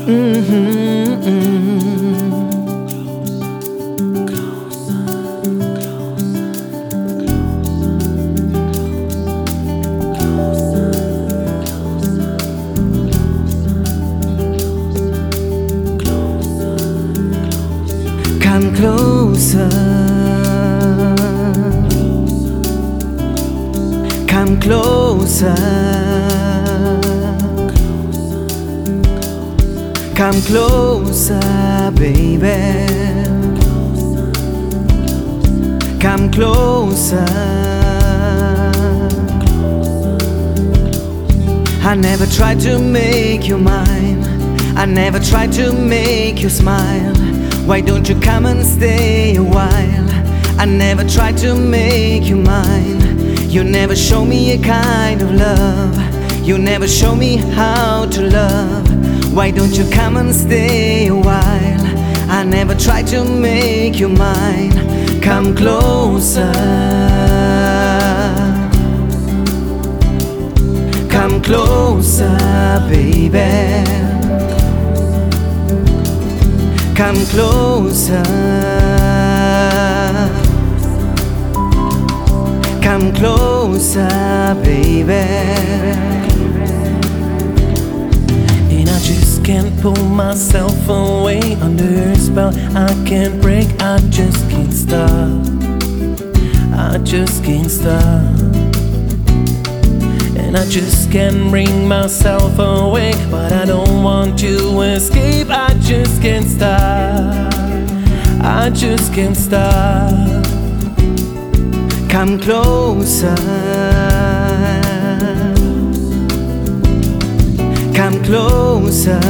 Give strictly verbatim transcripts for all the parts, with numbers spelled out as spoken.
Come closer, come closer, come closer, baby. Come closer. I never tried to make you mine. I never tried to make you smile. Why don't you come and stay a while? I never tried to make you mine. You never show me a kind of love. You never show me how to love. Why don't you come and stay a while? I never tried to make you mine. Come closer. Come closer, baby. Come closer. Come closer, baby. And I just can't pull myself away under a spell I can't break, I just can't stop. I just can't stop. And I just can't bring myself away, but I don't want to escape. I just can't stop. I just can't stop. Come closer. Come closer.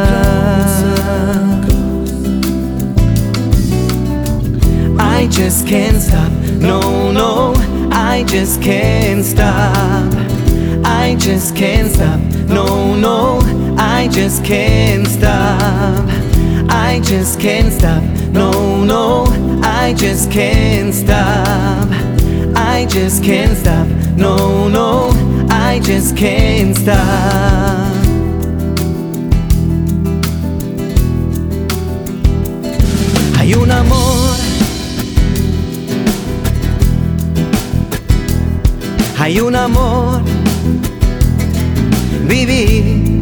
I just can't stop. No, no, I just can't stop. I just can't stop. No, no, I just can't stop. I just can't stop. No, no, I just can't stop. I just can't stop. No, no, I just can't stop. Hay un amor. Hay un amor. Viví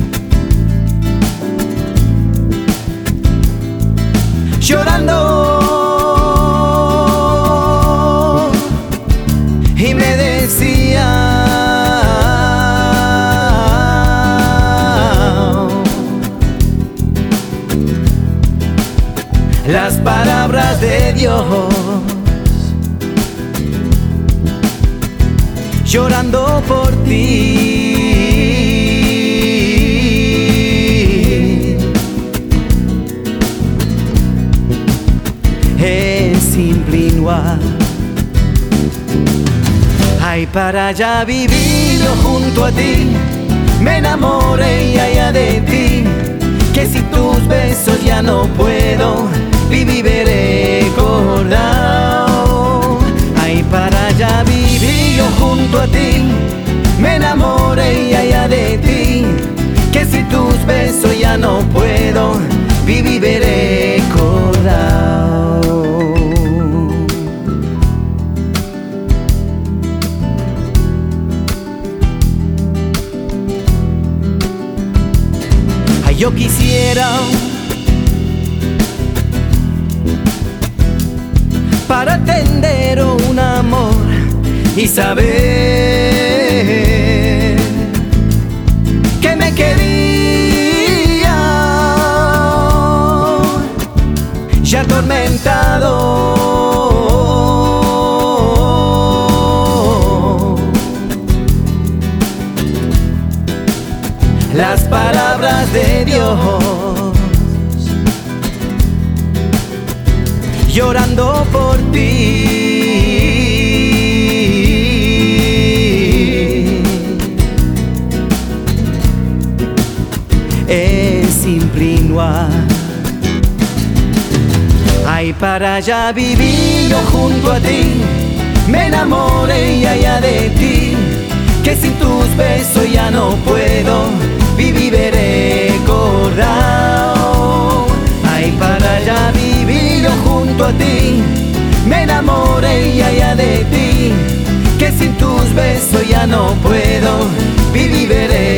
llorando y me decía las palabras de Dios, llorando por ti. Es simple y noir. Ay, para ya vivir yo junto a ti, me enamoré y allá de ti, que si tus besos ya no puedo, viviré recordado. Ay, para ya vivir yo junto a ti, me enamoré y allá de ti, que si tus besos ya no puedo, viviré recordado. Ay, yo quisiera para entender un amor y saber que me quería, ya atormentado. Las palabras de Dios, llorando por ti. Es simple y noir. Ay, para ya vivir yo junto a ti, me enamoré y allá de ti, que sin tus besos ya no puedo, viviré recordar. eso ya no puedo vivir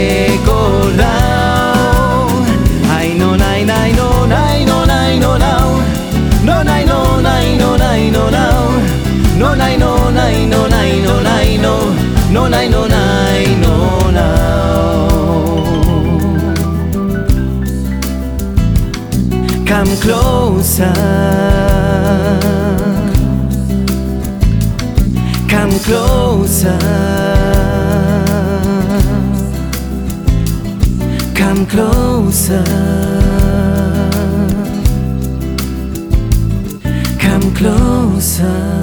recordado. Ay no, nay, nay, no, nay, no, nay, no, no. No, nay, no, nay, no, nay, no, no. No, nay, no, nay, no, nay, no, nay, no. No, nay, no, nay, no, no. Come closer. Come closer. Come closer. Come closer.